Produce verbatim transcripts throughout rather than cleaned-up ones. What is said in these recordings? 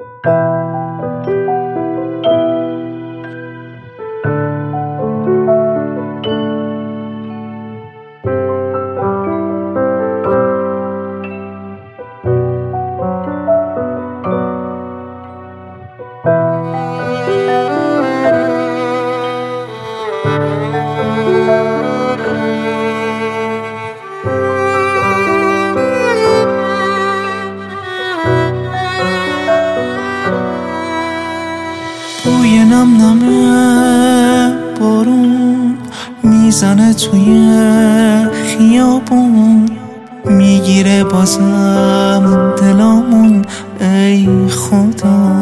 بوی نم نمه بارون میزنه توی خیابون، میگیره بازم دلامون ای خدا.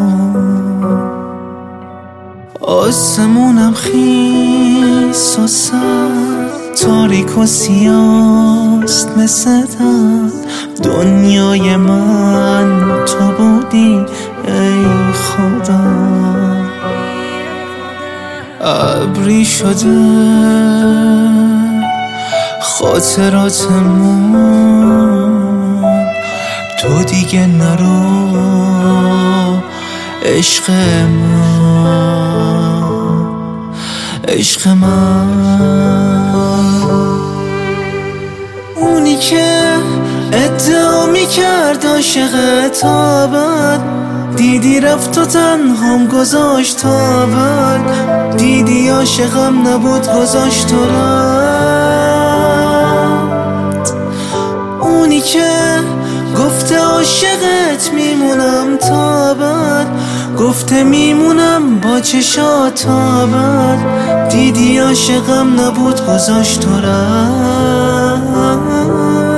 آسمونم خیس و سر، تاریک و سیاست مثل در. دنیای من تو بودی ای خدا. ابری شده خاطراتمون، تو دیگه نرو عشق من، عشق من. اونی که ادعا میکرد عاشقت ابد، دیدی رفت و تنهام گذاشت تا ابد. دیدی عاشقم نبود گذاشت تو رفت. اونی که گفته عاشقت میمونم تا ابد، گفته میمونم با چشات تا ابد. دیدی عاشقم نبود گذاشت تو رفت.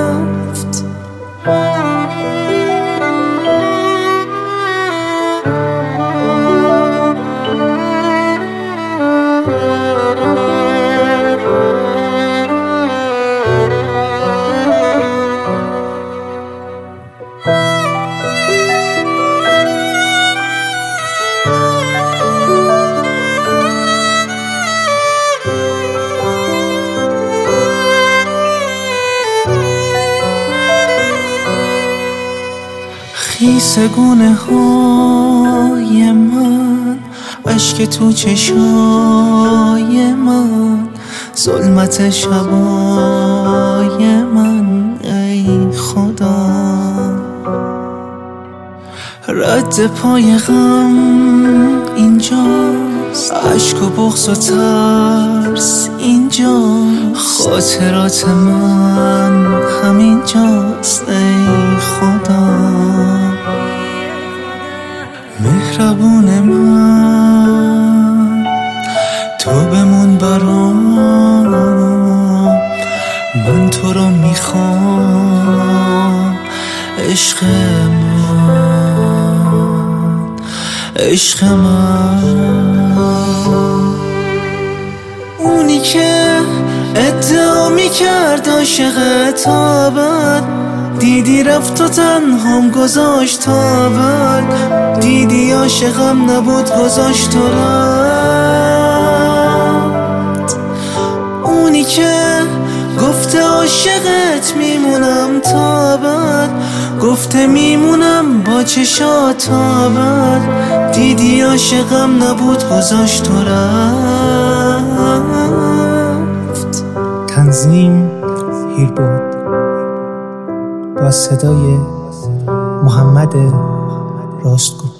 خیس گونه های من، اشک تو چشای من، ظلمت شبای من ای خدا. رد پای غم اینجاست، اشک و بغض و ترس اینجا. خاطرات من همینجاست ای خدا. مهربون من تو بمون برام، من تو رو میخوام عشق من، عشق من. اونی که ادعا میکرد عاشقت ابد، دیدی رفت و تنهام گذاشت تا ابد. دیدی عاشقم نبود گذاشت تو رفت. اونی که گفته عاشقت میمونم تا ابد، گفته میمونم با چشات تا ابد. دیدی عاشقم نبود گذاشت تو رفت. تنظیم هیربود با صدای محمد راستگو.